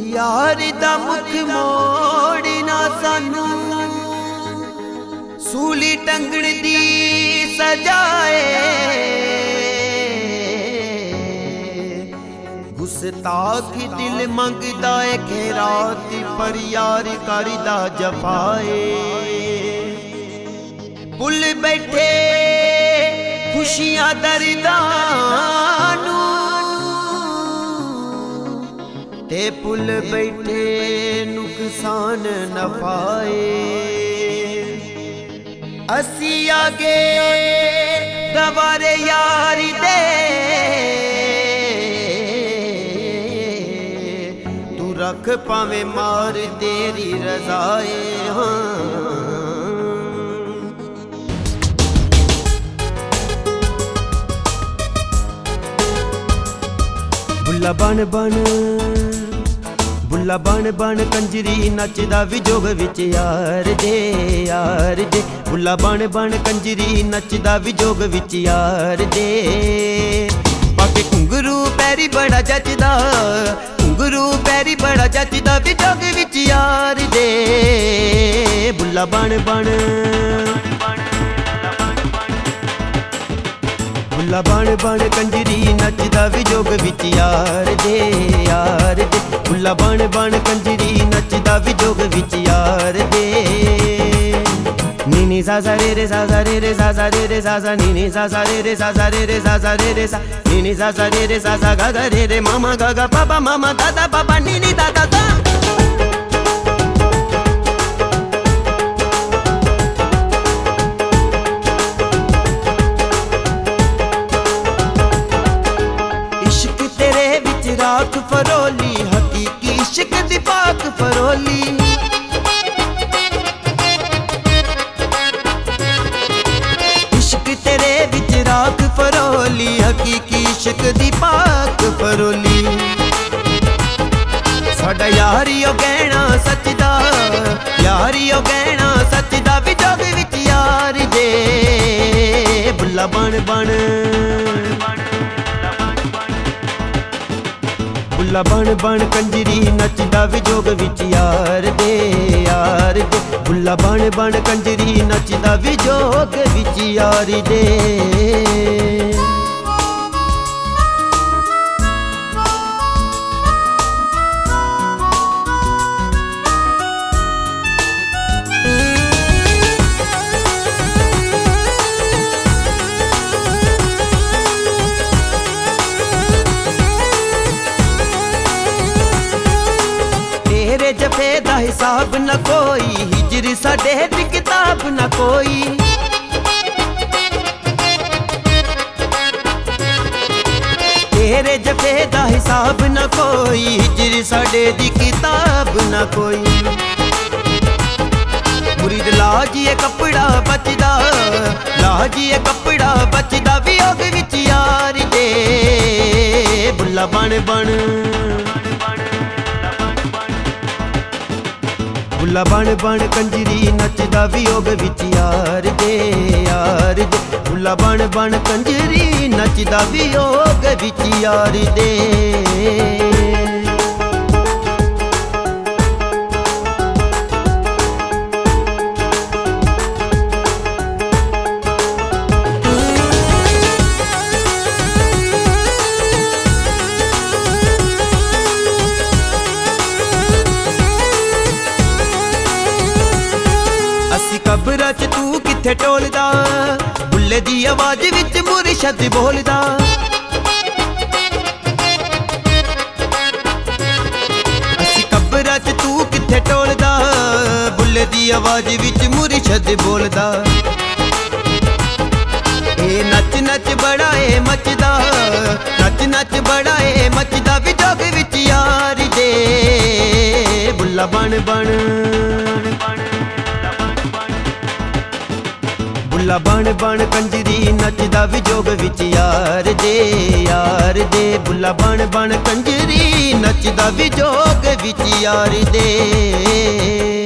यार दा मुख मोड़ना सानू सूली टंगड़ दी सजाए गुस्ताख दिल मंगदा है खैरात पर यार करदा जफाए भुल बैठे खुशियां दर्दां ते भुल बैठे नुकसान नफाए असी आगे गवारे यारी दे तू रख पावे मार तेरी रजाए हाँ बुल्ला बन बन बुल्ला बन बन कंजरी नचदा विजोग विच यार दे बुल्ला बन बन कंजरी नचदा विजोग विच यार दे पाके घुंगरू पैरी बड़ा जचदा घुंगरू पैरी बड़ा जचदा विजोग विच यार दे बुल्ला बन बन बुल्ला बन बन कंजरी नचदा विजोग विच यार दे बुल्ला बन बन कंजरी नचदा विजोग विच यार दे नी सा सा रे सा सा रे सा सा रे सा सा नी सा सा रे सा सा रे सा सा रे सा नी सा सा रे सा सा गा गा रे मामा गा गा पापा मामा दादा पापा नी दादा दा राख फरोली हकीकी इश्क दी पाक फरोली इश्क तेरे विच राख फरोली हकीकी इश्क दी पाक फरोली साडा यारियो कहना सचदा यारियो कहना सचदा विजोग विच यार दे बुल्ला बन बन बुल्ला बन बन कंजरी नचदा विजोग विच यार दे बुल्ला बन बन कंजरी नचदा विजोग विच यार दे जफे दा हिसाब न कोई हिजरी साडे दी किताब न कोई तेरे जफे दा हिसाब न कोई हिजरी साडे दी किताब न कोई मुरीद लाजिए कपड़ा बचदा लाजिए कपड़ा बचदा वियोग विच यार दे बुल्ला बन बन बुल्ला बन बन कंजरी नचदा वियोग विच यार दे बुल्ला बन बन कंजरी नचदा वियोग विच यार दे कबरा च तू किथे टोलदा बुल्ले दी आवाज विच मुरशद बोलदा असी कबरा च तू किथे टोलदा बुल्ले दी आवाज विच मुरशद बोलदा ए नच नच बड़ा ए मचदा नच नच बड़ा ए मचदा विजोग विच यार दे बुल्ला बन बन बुल्ला बन बन कंजरी नचदा विजोग विच यार दे बुल्ला बन बन कंजरी नचदा विजोग विच यार दे